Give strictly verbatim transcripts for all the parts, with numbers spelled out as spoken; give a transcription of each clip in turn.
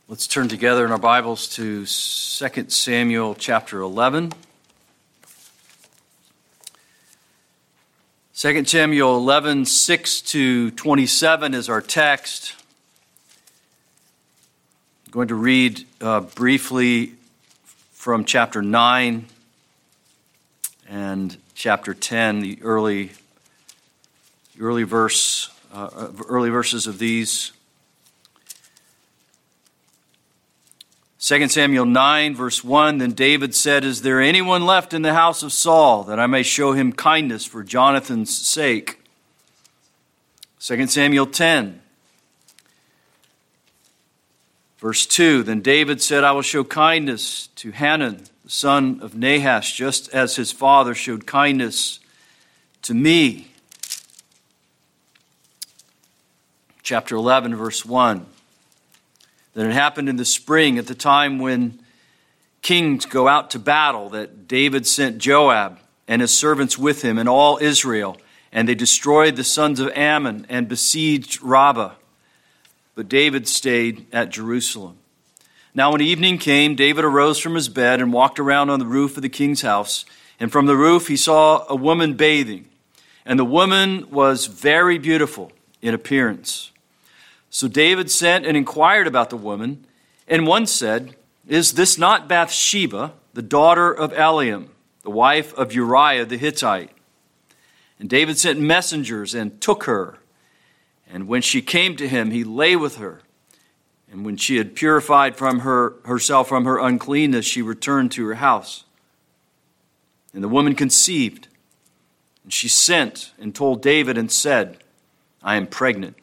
Let's turn together in our Bibles to Second Samuel chapter eleven. Second Samuel eleven, six to twenty-seven is our text. I'm going to read uh, briefly from chapter nine and chapter ten, the early, early verse, uh, early verses of these. Second Samuel nine, verse one, Then David said, Is there anyone left in the house of Saul, that I may show him kindness for Jonathan's sake? Second Samuel ten, verse two, Then David said, I will show kindness to Hanun, the son of Nahash, just as his father showed kindness to me. Chapter eleven, verse one. That it happened in the spring at the time when kings go out to battle, that David sent Joab and his servants with him and all Israel, and they destroyed the sons of Ammon and besieged Rabbah. But David stayed at Jerusalem. Now when evening came, David arose from his bed and walked around on the roof of the king's house. And from the roof he saw a woman bathing, and the woman was very beautiful in appearance. So David sent and inquired about the woman, and one said, Is this not Bathsheba, the daughter of Eliam, the wife of Uriah the Hittite? And David sent messengers and took her. And when she came to him, he lay with her. And when she had purified from her herself from her uncleanness, she returned to her house. And the woman conceived, and she sent and told David and said, I am pregnant.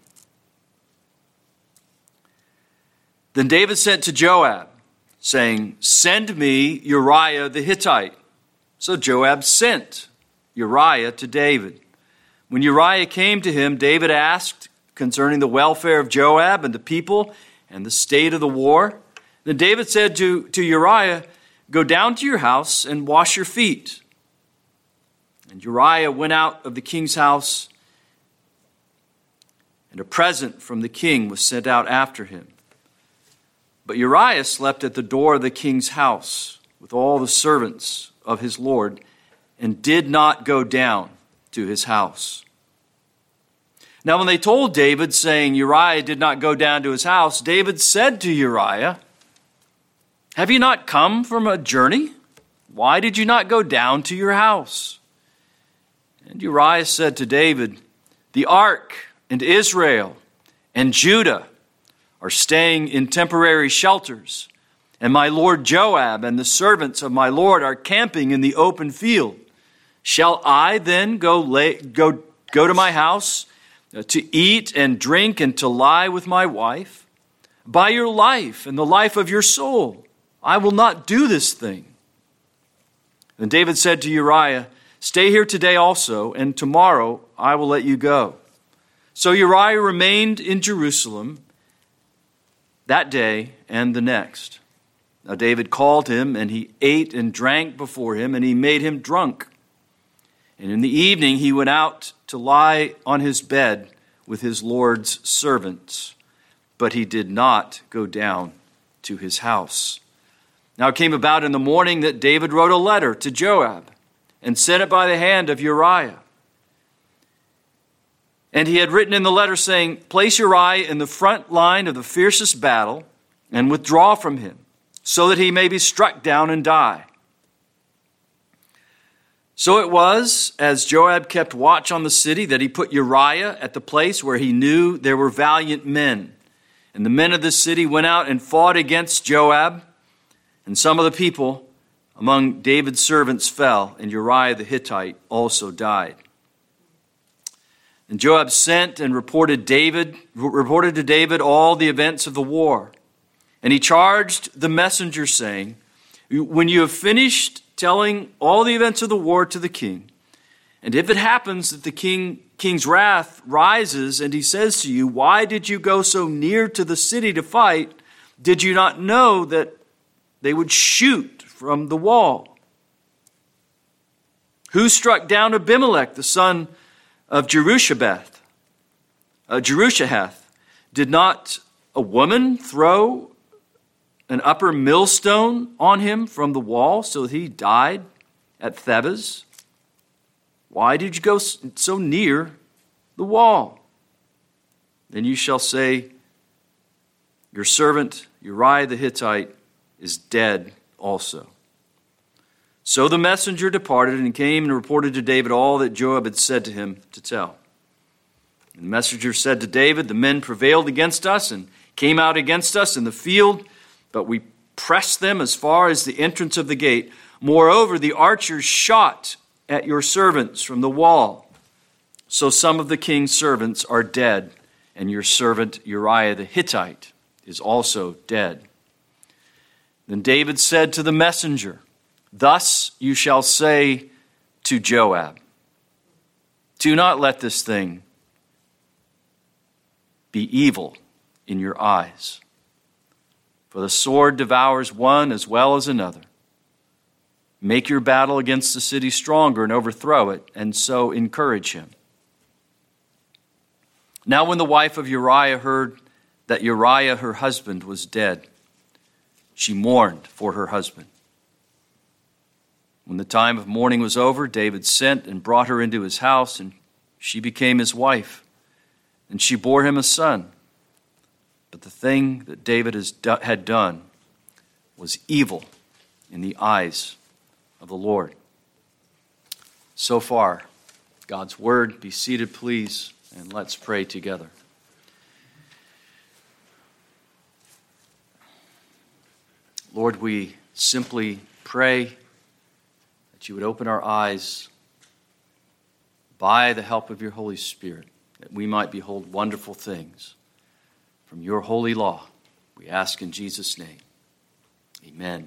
Then David sent to Joab, saying, Send me Uriah the Hittite. So Joab sent Uriah to David. When Uriah came to him, David asked concerning the welfare of Joab and the people and the state of the war. Then David said to, to Uriah, Go down to your house and wash your feet. And Uriah went out of the king's house, and a present from the king was sent out after him. But Uriah slept at the door of the king's house with all the servants of his lord, and did not go down to his house. Now when they told David, saying Uriah did not go down to his house, David said to Uriah, Have you not come from a journey? Why did you not go down to your house? And Uriah said to David, The ark and Israel and Judah are staying in temporary shelters, and my lord Joab and the servants of my lord are camping in the open field. Shall I then go lay, go go to my house to eat and drink and to lie with my wife? By your life and the life of your soul, I will not do this thing. Then David said to Uriah, Stay here today also, and tomorrow I will let you go. So Uriah remained in Jerusalem that day and the next. Now David called him, and he ate and drank before him, and he made him drunk. And in the evening he went out to lie on his bed with his Lord's servants, but he did not go down to his house. Now it came about in the morning that David wrote a letter to Joab and sent it by the hand of Uriah. And he had written in the letter saying, Place Uriah in the front line of the fiercest battle and withdraw from him, so that he may be struck down and die. So it was, as Joab kept watch on the city, that he put Uriah at the place where he knew there were valiant men. And the men of the city went out and fought against Joab, and some of the people among David's servants fell, and Uriah the Hittite also died. And Joab sent and reported David, reported to David all the events of the war. And he charged the messenger, saying, When you have finished telling all the events of the war to the king, and if it happens that the king king's wrath rises, and he says to you, Why did you go so near to the city to fight? Did you not know that they would shoot from the wall? Who struck down Abimelech, the son of Jerushabeth, uh, Jerushahath? Did not a woman throw an upper millstone on him from the wall so that he died at Thebez? Why did you go so near the wall? Then you shall say, your servant Uriah the Hittite is dead also. So the messenger departed and came and reported to David all that Joab had said to him to tell. And the messenger said to David, the men prevailed against us and came out against us in the field, but we pressed them as far as the entrance of the gate. Moreover, the archers shot at your servants from the wall. So some of the king's servants are dead, and your servant Uriah the Hittite is also dead. Then David said to the messenger, thus you shall say to Joab, do not let this thing be evil in your eyes, for the sword devours one as well as another. Make your battle against the city stronger and overthrow it, and so encourage him. Now when the wife of Uriah heard that Uriah, her husband, was dead, she mourned for her husband. When the time of mourning was over, David sent and brought her into his house, and she became his wife, and she bore him a son. But the thing that David has do- had done was evil in the eyes of the Lord. So far, God's word. Be seated, please, and let's pray together. Lord, we simply pray that you would open our eyes by the help of your Holy Spirit, that we might behold wonderful things from your holy law. We ask in Jesus' name. Amen.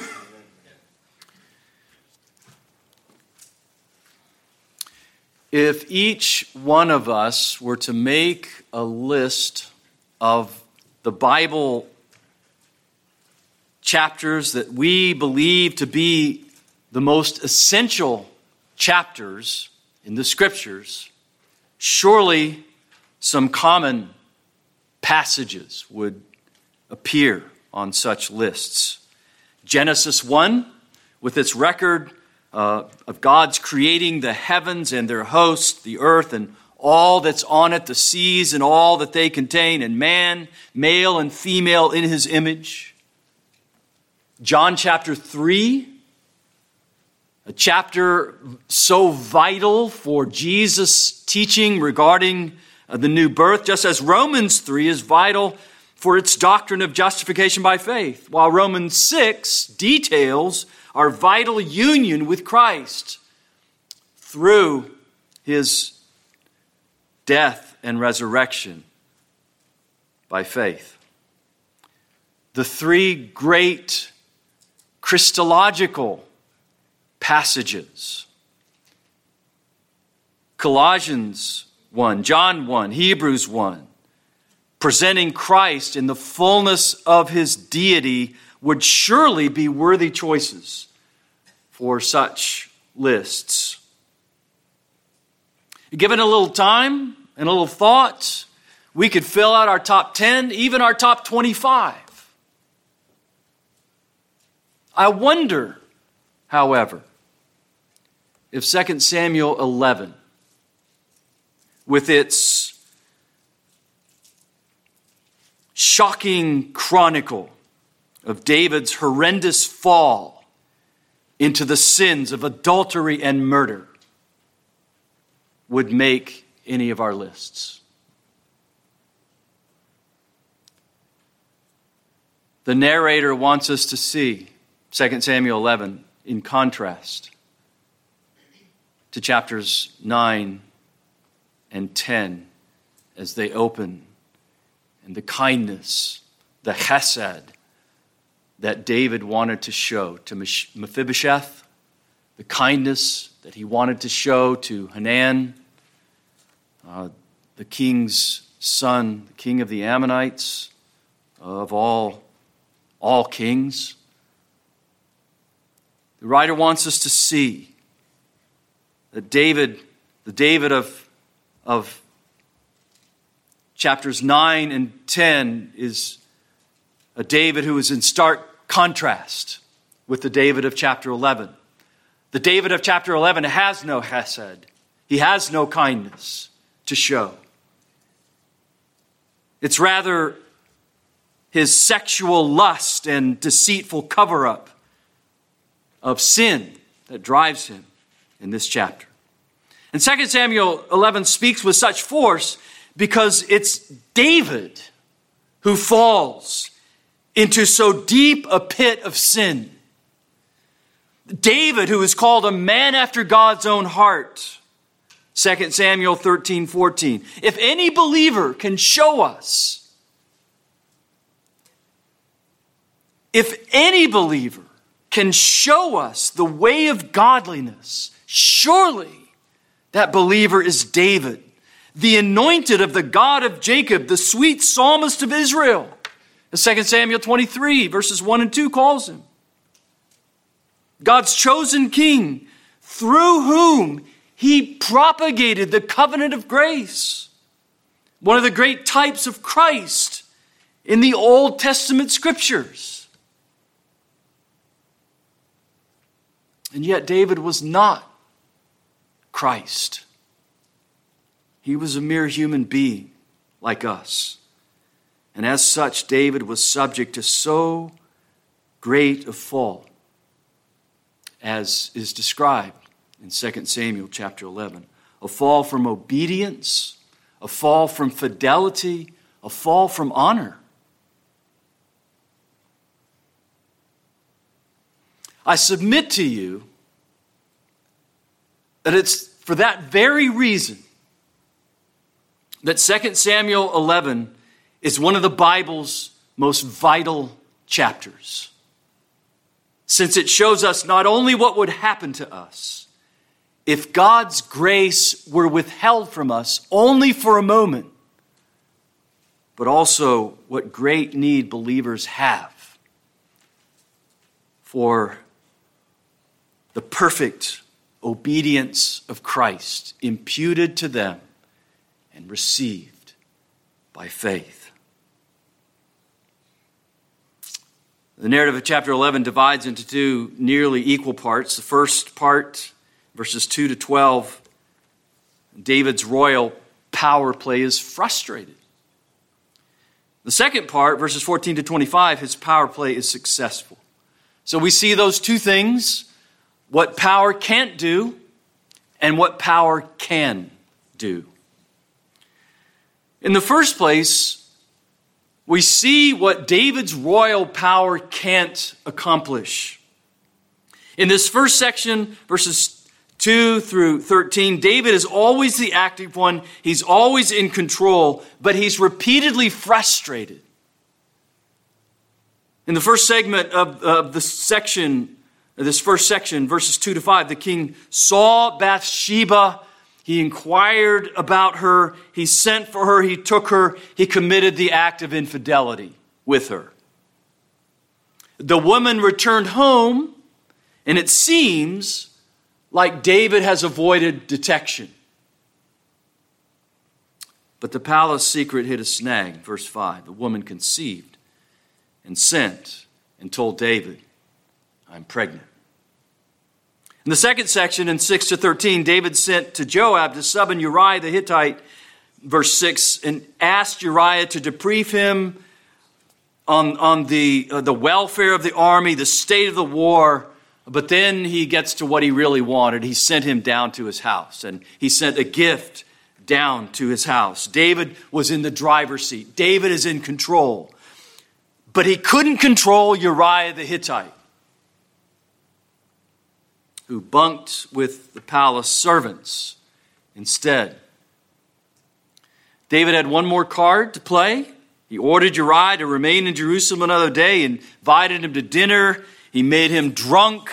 If each one of us were to make a list of the Bible chapters that we believe to be the most essential chapters in the Scriptures, surely some common passages would appear on such lists. Genesis one, with its record uh, of God's creating the heavens and their hosts, the earth and all that's on it, the seas and all that they contain, and man, male and female in his image. John chapter three, a chapter so vital for Jesus' teaching regarding the new birth, just as Romans three is vital for its doctrine of justification by faith, while Romans six details our vital union with Christ through his death and resurrection by faith. The three great Christological passages, Colossians one, John one, Hebrews one, presenting Christ in the fullness of his deity, would surely be worthy choices for such lists. Given a little time and a little thought, we could fill out our top ten, even our top twenty-five. I wonder, however, if Second Samuel eleven, with its shocking chronicle of David's horrendous fall into the sins of adultery and murder, would make any of our lists. The narrator wants us to see Second Samuel eleven in contrast to chapters nine and ten as they open, and the kindness, the chesed that David wanted to show to Mephibosheth, the kindness that he wanted to show to Hanan, uh, the king's son, the king of the Ammonites, of all, all kings. The writer wants us to see that David, the David of, of chapters nine and ten, is A David who is in stark contrast with the David of chapter eleven. The David of chapter eleven has no hesed. He has no kindness to show. It's rather his sexual lust and deceitful cover-up of sin that drives him in this chapter. And Second Samuel eleven speaks with such force because it's David who falls into so deep a pit of sin. David, who is called a man after God's own heart. Second Samuel thirteen fourteen. If any believer can show us, if any believer can show us the way of godliness, surely that believer is David, the anointed of the God of Jacob, the sweet psalmist of Israel. As Second Samuel twenty-three, verses one and two calls him. God's chosen king, through whom he propagated the covenant of grace. One of the great types of Christ in the Old Testament scriptures. And yet David was not Christ. He was a mere human being like us. And as such, David was subject to so great a fall as is described in Second Samuel chapter eleven. A fall from obedience, a fall from fidelity, a fall from honor. I submit to you that it's for that very reason that Second Samuel eleven is one of the Bible's most vital chapters, since it shows us not only what would happen to us if God's grace were withheld from us only for a moment, but also what great need believers have for the perfect obedience of Christ imputed to them and received by faith. The narrative of chapter eleven divides into two nearly equal parts. The first part, verses two to twelve, David's royal power play is frustrated. The second part, verses fourteen to twenty-five, his power play is successful. So we see those two things, what power can't do and what power can do. In the first place, we see what David's royal power can't accomplish. In this first section, verses two through thirteen, David is always the active one. He's always in control, but he's repeatedly frustrated. In the first segment of, of the section, this first section, verses two to five, the king saw Bathsheba. He inquired about her. He sent for her. He took her. He committed the act of infidelity with her. The woman returned home, and it seems like David has avoided detection. But the palace secret hit a snag. Verse five, the woman conceived and sent and told David, I'm pregnant. In the second section, in six to thirteen, David sent to Joab to summon Uriah the Hittite, verse six, and asked Uriah to debrief him on, on the, uh, the welfare of the army, the state of the war. But then he gets to what he really wanted. He sent him down to his house, and he sent a gift down to his house. David was in the driver's seat. David is in control. But he couldn't control Uriah the Hittite, who bunked with the palace servants instead. David had one more card to play. He ordered Uriah to remain in Jerusalem another day, invited him to dinner. He made him drunk.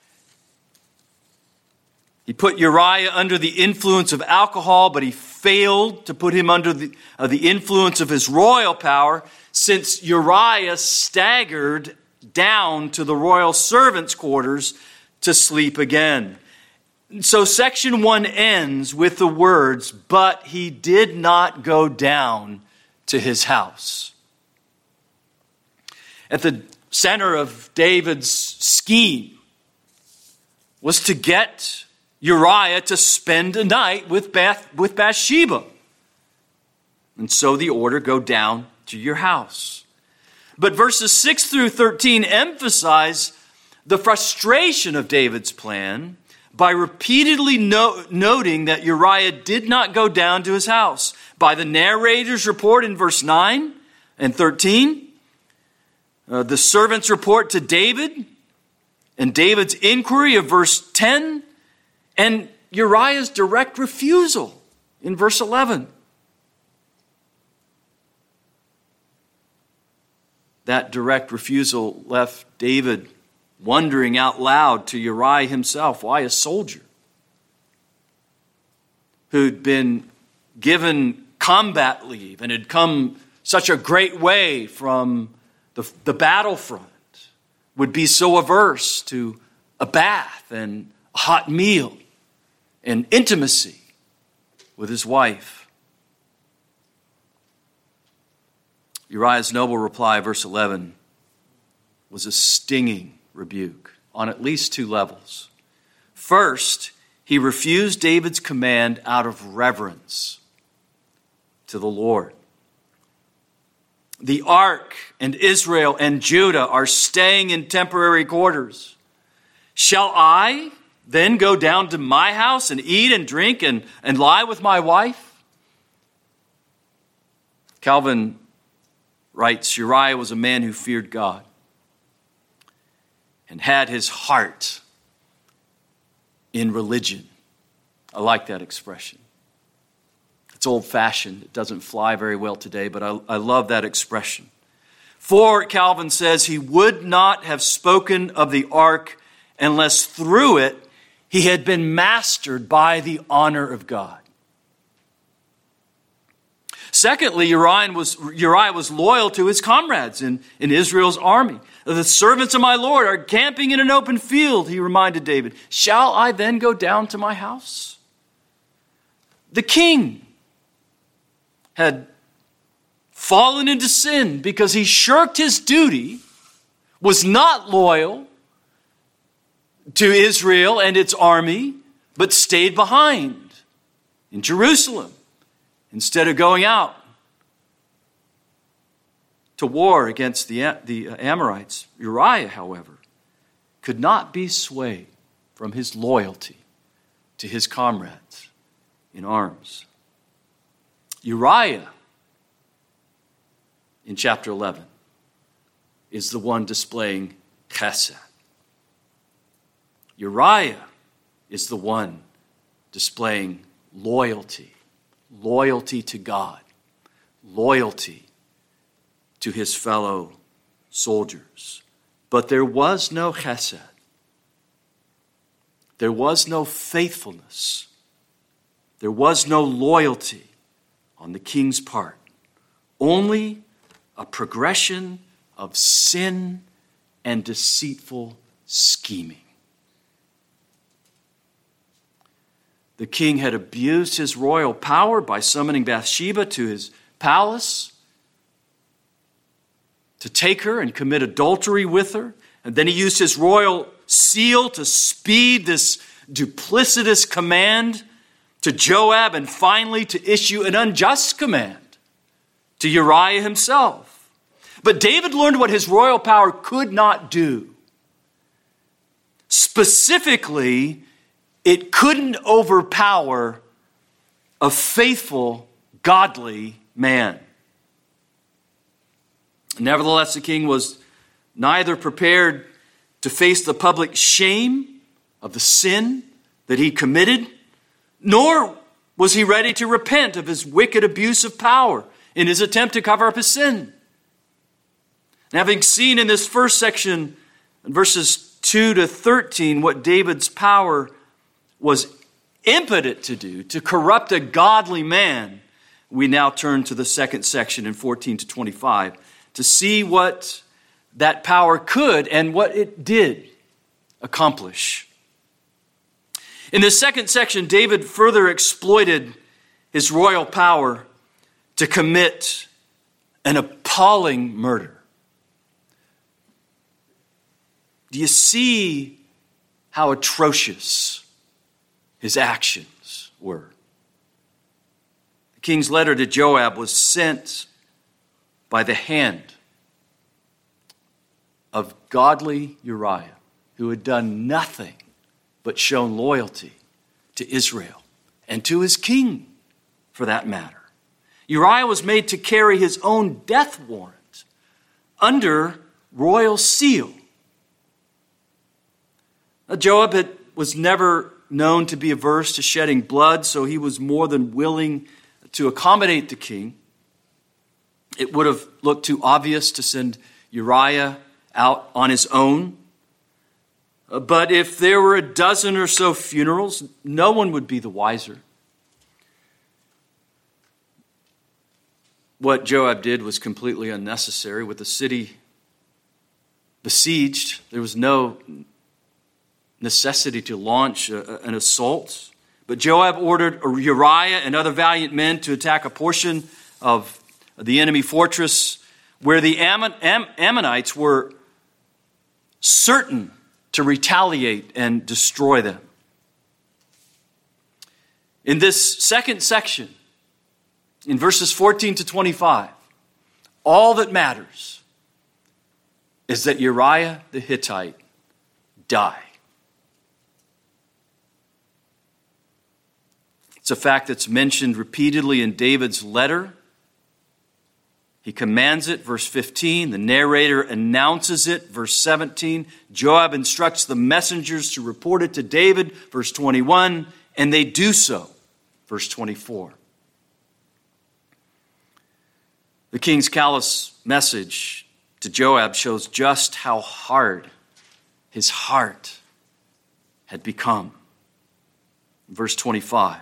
He put Uriah under the influence of alcohol, but he failed to put him under the, uh, the influence of his royal power, since Uriah staggered down to the royal servants' quarters to sleep again. So section one ends with the words, but he did not go down to his house. at the center of David's scheme was to get Uriah to spend a night with Bath, with Bathsheba. And so the order, go down to your house. But verses six through thirteen emphasize the frustration of David's plan by repeatedly no- noting that Uriah did not go down to his house. By the narrator's report in verse nine and thirteen, uh, the servant's report to David, and David's inquiry of verse ten, and Uriah's direct refusal in verse eleven. That direct refusal left David wondering out loud to Uriah himself, why a soldier who'd been given combat leave and had come such a great way from the, the battlefront would be so averse to a bath and a hot meal and intimacy with his wife. Uriah's noble reply, verse eleven, was a stinging rebuke on at least two levels. First, he refused David's command out of reverence to the Lord. The ark and Israel and Judah are staying in temporary quarters. Shall I then go down to my house and eat and drink and, and lie with my wife? Calvin writes, Uriah was a man who feared God and had his heart in religion. I like that expression. It's old-fashioned. It doesn't fly very well today, but I, I love that expression. For, Calvin says, he would not have spoken of the ark unless through it he had been mastered by the honor of God. Secondly, Uriah was, Uriah was loyal to his comrades in, in Israel's army. The servants of my Lord are camping in an open field, he reminded David. Shall I then go down to my house? The king had fallen into sin because he shirked his duty, was not loyal to Israel and its army, but stayed behind in Jerusalem instead of going out to war against the, the Amorites. Uriah, however, could not be swayed from his loyalty to his comrades in arms. Uriah, in chapter eleven, is the one displaying chesed. Uriah is the one displaying loyalty. Loyalty to God. Loyalty to his fellow soldiers. But there was no chesed. There was no faithfulness. There was no loyalty on the king's part. Only a progression of sin and deceitful scheming. The king had abused his royal power by summoning Bathsheba to his palace to take her and commit adultery with her. And then he used his royal seal to speed this duplicitous command to Joab, and finally to issue an unjust command to Uriah himself. But David learned what his royal power could not do. Specifically, it couldn't overpower a faithful, godly man. Nevertheless, the king was neither prepared to face the public shame of the sin that he committed, nor was he ready to repent of his wicked abuse of power in his attempt to cover up his sin. And having seen in this first section, verses two to thirteen, what David's power was impotent to do, to corrupt a godly man, we now turn to the second section in fourteen to twenty-five to see what that power could and what it did accomplish. In the second section, David further exploited his royal power to commit an appalling murder. Do you see how atrocious his actions were? The king's letter to Joab was sent by the hand of godly Uriah, who had done nothing but shown loyalty to Israel and to his king, for that matter. Uriah was made to carry his own death warrant under royal seal. Now, Joab had, was never known to be averse to shedding blood, so he was more than willing to accommodate the king. It would have looked too obvious to send Uriah out on his own. But if there were a dozen or so funerals, no one would be the wiser. What Joab did was completely unnecessary. With the city besieged, there was no necessity to launch a, an assault. But Joab ordered Uriah and other valiant men to attack a portion of the enemy fortress where the Ammon, Am, Ammonites were certain to retaliate and destroy them. In this second section, in verses fourteen to twenty-five, all that matters is that Uriah the Hittite die. It's a fact that's mentioned repeatedly in David's letter. He commands it, verse fifteen. The narrator announces it, verse seventeen. Joab instructs the messengers to report it to David, verse twenty-one, and they do so, verse twenty-four. The king's callous message to Joab shows just how hard his heart had become. Verse twenty-five.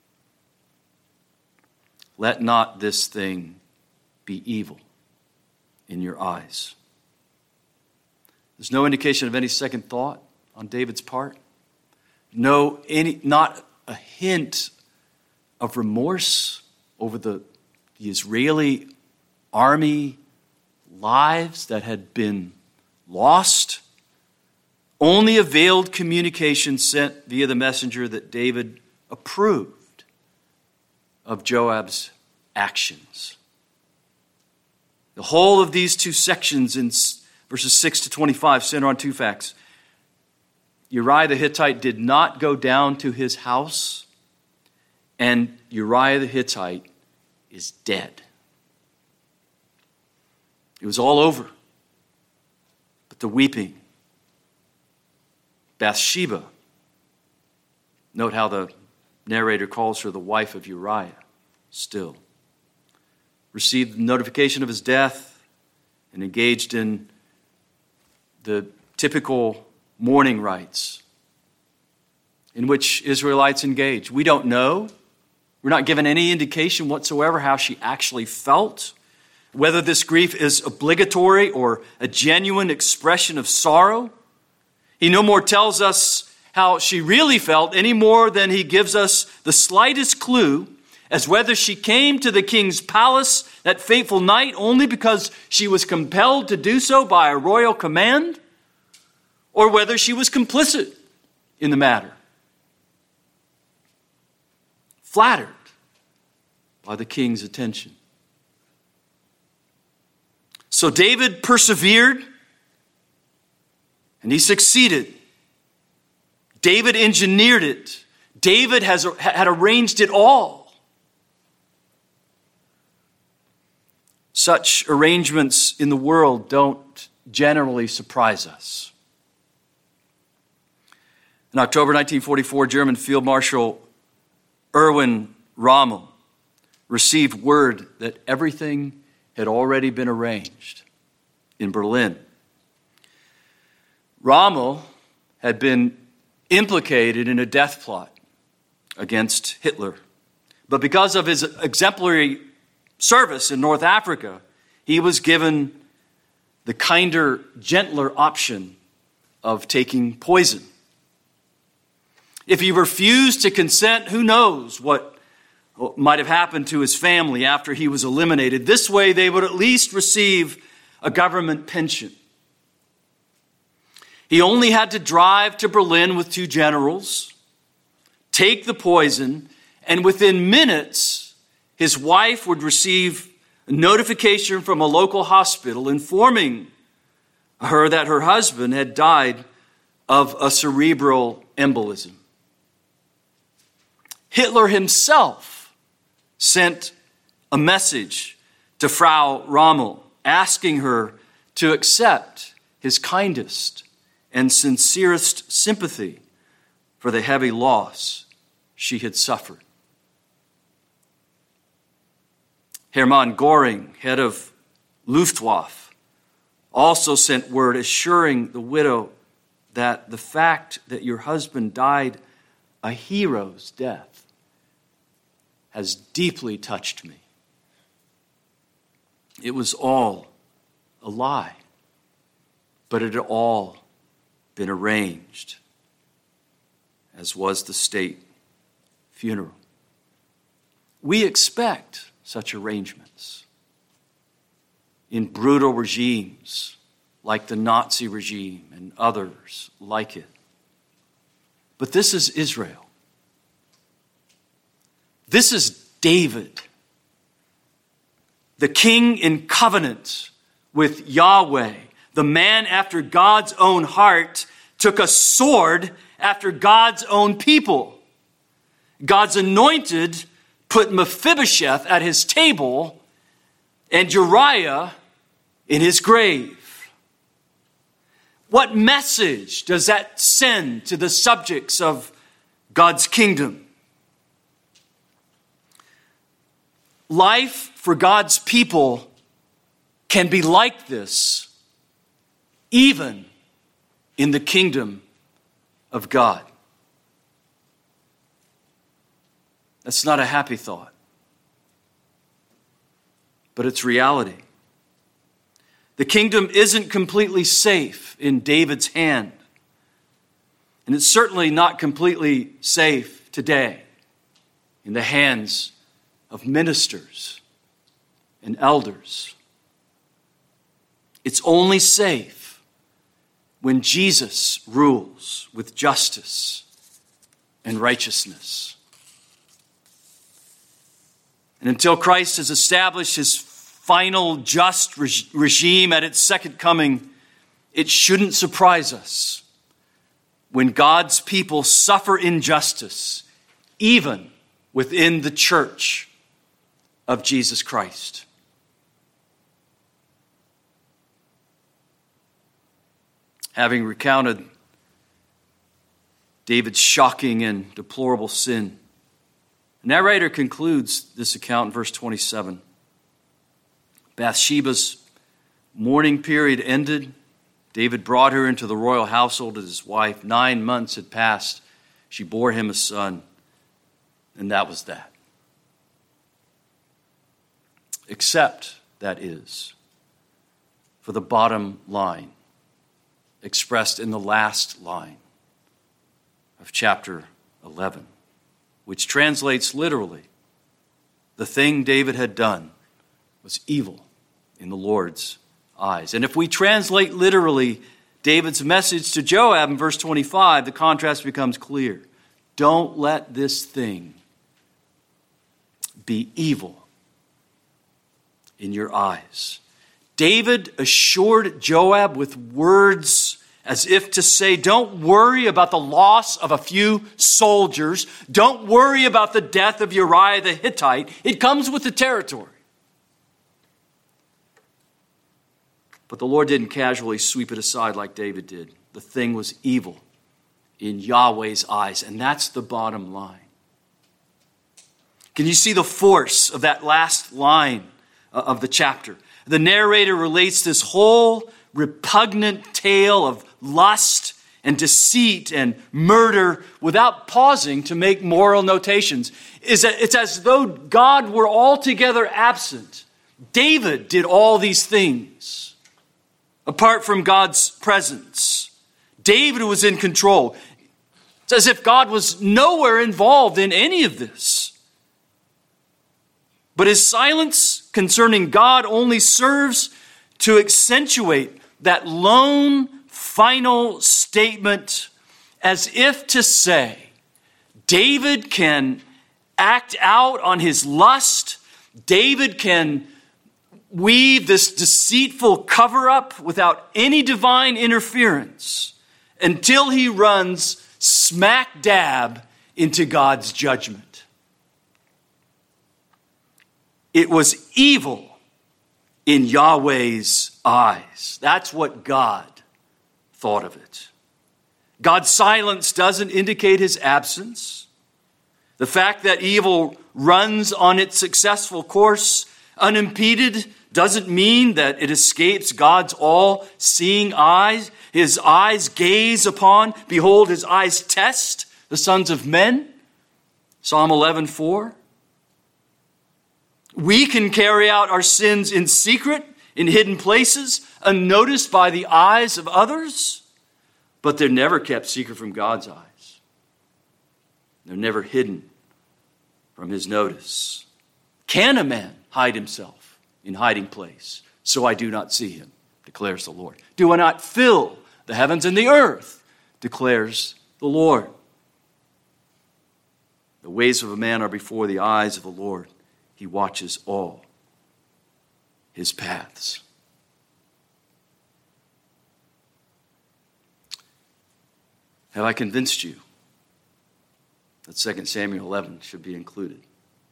Let not this thing be evil in your eyes. There's no indication of any second thought on David's part. No, any, not a hint of remorse over the, the Israeli army lives that had been lost. Only a veiled communication sent via the messenger that David approved of Joab's actions. The whole of these two sections in verses six to twenty-five center on two facts. Uriah the Hittite did not go down to his house, and Uriah the Hittite is dead. It was all over. But the weeping, Bathsheba, note how the narrator calls her the wife of Uriah, still, received notification of his death and engaged in the typical mourning rites in which Israelites engage. We don't know. We're not given any indication whatsoever how she actually felt, whether this grief is obligatory or a genuine expression of sorrow. He no more tells us how she really felt any more than he gives us the slightest clue as whether she came to the king's palace that fateful night only because she was compelled to do so by a royal command, or whether she was complicit in the matter, flattered by the king's attention. So David persevered, and he succeeded. David engineered it. David has had arranged it all. Such arrangements in the world don't generally surprise us. In October nineteen forty-four, German Field Marshal Erwin Rommel received word that everything had already been arranged in Berlin. Rommel had been implicated in a death plot against Hitler. But because of his exemplary service in North Africa, he was given the kinder, gentler option of taking poison. If he refused to consent, who knows what might have happened to his family after he was eliminated. This way, they would at least receive a government pension. He only had to drive to Berlin with two generals, take the poison, and within minutes, his wife would receive a notification from a local hospital informing her that her husband had died of a cerebral embolism. Hitler himself sent a message to Frau Rommel asking her to accept his kindest and sincerest sympathy for the heavy loss she had suffered. Hermann Göring, head of Luftwaffe, also sent word assuring the widow that the fact that your husband died a hero's death has deeply touched me. It was all a lie, but it had all been arranged, as was the state funeral. We expect such arrangements in brutal regimes like the Nazi regime and others like it. But this is Israel. This is David, the king in covenant with Yahweh, the man after God's own heart, took a sword after God's own people. God's anointed put Mephibosheth at his table and Uriah in his grave. What message does that send to the subjects of God's kingdom? Life for God's people can be like this, even in the kingdom of God. That's not a happy thought, but it's reality. The kingdom isn't completely safe in David's hand, and it's certainly not completely safe today in the hands of ministers and elders. It's only safe when Jesus rules with justice and righteousness. And until Christ has established his final just reg- regime at its second coming, it shouldn't surprise us when God's people suffer injustice, even within the church of Jesus Christ. Having recounted David's shocking and deplorable sin, the narrator concludes this account in verse twenty-seven. Bathsheba's mourning period ended. David brought her into the royal household as his wife. Nine months had passed. She bore him a son, and that was that. Except, that is, for the bottom line expressed in the last line of chapter eleven, which translates literally, the thing David had done was evil in the Lord's eyes. And if we translate literally David's message to Joab in verse twenty-five, the contrast becomes clear. Don't let this thing be evil in your eyes. David assured Joab with words as if to say, don't worry about the loss of a few soldiers. Don't worry about the death of Uriah the Hittite. It comes with the territory. But the Lord didn't casually sweep it aside like David did. The thing was evil in Yahweh's eyes, and that's the bottom line. Can you see the force of that last line of the chapter? The narrator relates this whole repugnant tale of lust and deceit and murder without pausing to make moral notations. It's as though God were altogether absent. David did all these things apart from God's presence. David was in control. It's as if God was nowhere involved in any of this. But his silence concerning God only serves to accentuate that lone, final statement as if to say, David can act out on his lust. David can weave this deceitful cover-up without any divine interference until he runs smack dab into God's judgment. It was evil in Yahweh's eyes. That's what God thought of it. God's silence doesn't indicate his absence. The fact that evil runs on its successful course unimpeded doesn't mean that it escapes God's all-seeing eyes. His eyes gaze upon, behold, his eyes test the sons of men. Psalm eleven four. We can carry out our sins in secret, in hidden places, unnoticed by the eyes of others, but they're never kept secret from God's eyes. They're never hidden from his notice. Can a man hide himself in hiding place, so I do not see him, declares the Lord? Do I not fill the heavens and the earth, declares the Lord? The ways of a man are before the eyes of the Lord. He watches all his paths. Have I convinced you that Second Samuel eleven should be included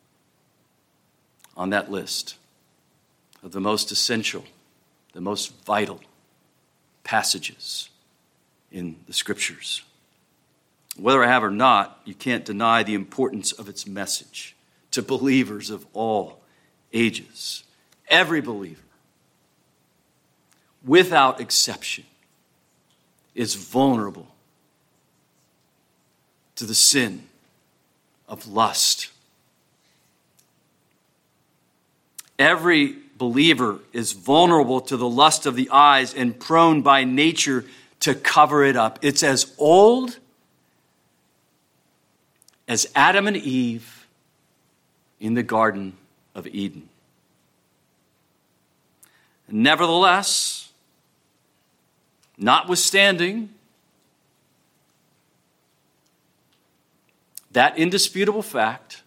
on that list of the most essential, the most vital passages in the Scriptures? Whether I have or not, you can't deny the importance of its message to believers of all ages. Every believer, without exception, is vulnerable to the sin of lust. Every believer is vulnerable to the lust of the eyes and prone by nature to cover it up. It's as old as Adam and Eve in the Garden of Eden. Nevertheless, notwithstanding that indisputable fact,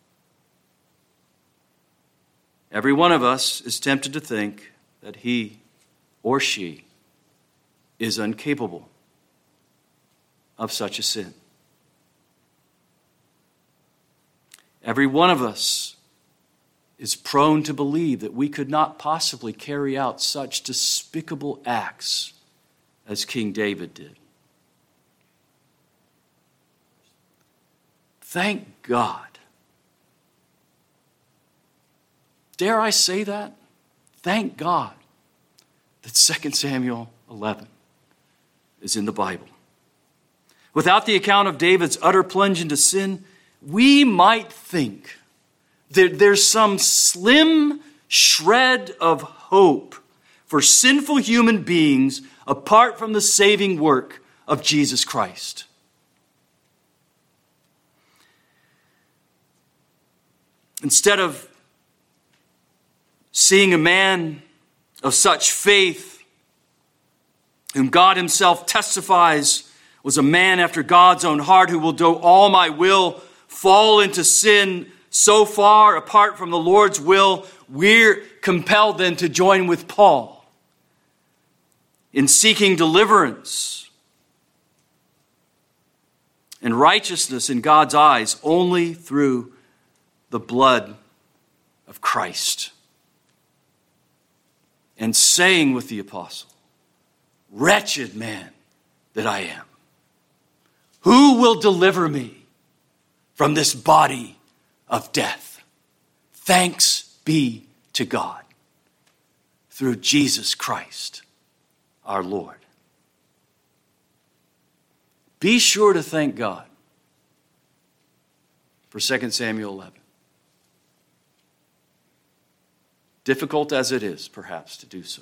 every one of us is tempted to think that he or she is incapable of such a sin. Every one of us is prone to believe that we could not possibly carry out such despicable acts as King David did. Thank God. Dare I say that? Thank God that Second Samuel eleven is in the Bible. Without the account of David's utter plunge into sin, we might think that there's some slim shred of hope for sinful human beings apart from the saving work of Jesus Christ. Instead of seeing a man of such faith, whom God himself testifies was a man after God's own heart, who will do all my will, fall into sin so far apart from the Lord's will, we're compelled then to join with Paul in seeking deliverance and righteousness in God's eyes only through the blood of Christ. And saying with the apostle, wretched man that I am, who will deliver me from this body of death? Thanks be to God through Jesus Christ our Lord. Be sure to thank God for Second Samuel eleven. Difficult as it is, perhaps, to do so.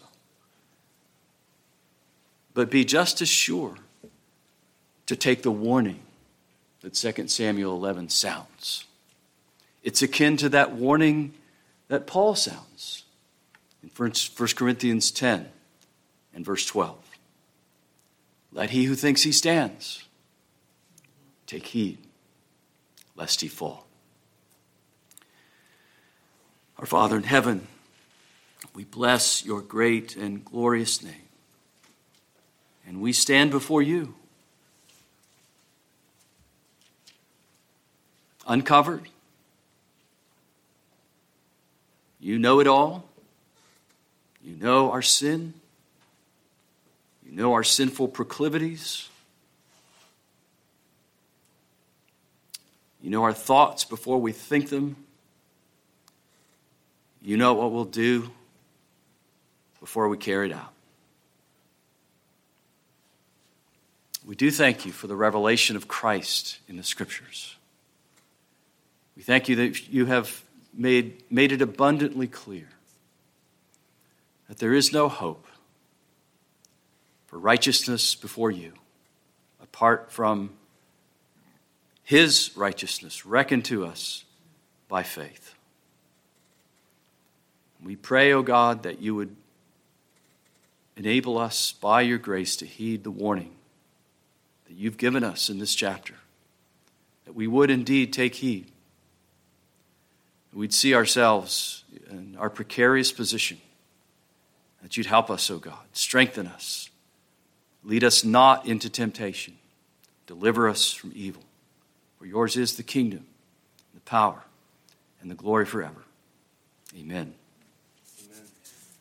But be just as sure to take the warning that Second Samuel eleven sounds. It's akin to that warning that Paul sounds in First Corinthians ten and verse twelve. Let he who thinks he stands take heed, lest he fall. Our Father in heaven, we bless your great and glorious name. And we stand before you, uncovered. You know it all. You know our sin. You know our sinful proclivities. You know our thoughts before we think them. You know what we'll do before we carry it out. We do thank you for the revelation of Christ in the Scriptures. We thank you that you have made, made it abundantly clear that there is no hope for righteousness before you apart from his righteousness reckoned to us by faith. We pray, O God, that you would enable us by your grace to heed the warning that you've given us in this chapter, that we would indeed take heed. We'd see ourselves in our precarious position, that you'd help us, O God, strengthen us, lead us not into temptation, deliver us from evil. For yours is the kingdom, the power, and the glory forever. Amen.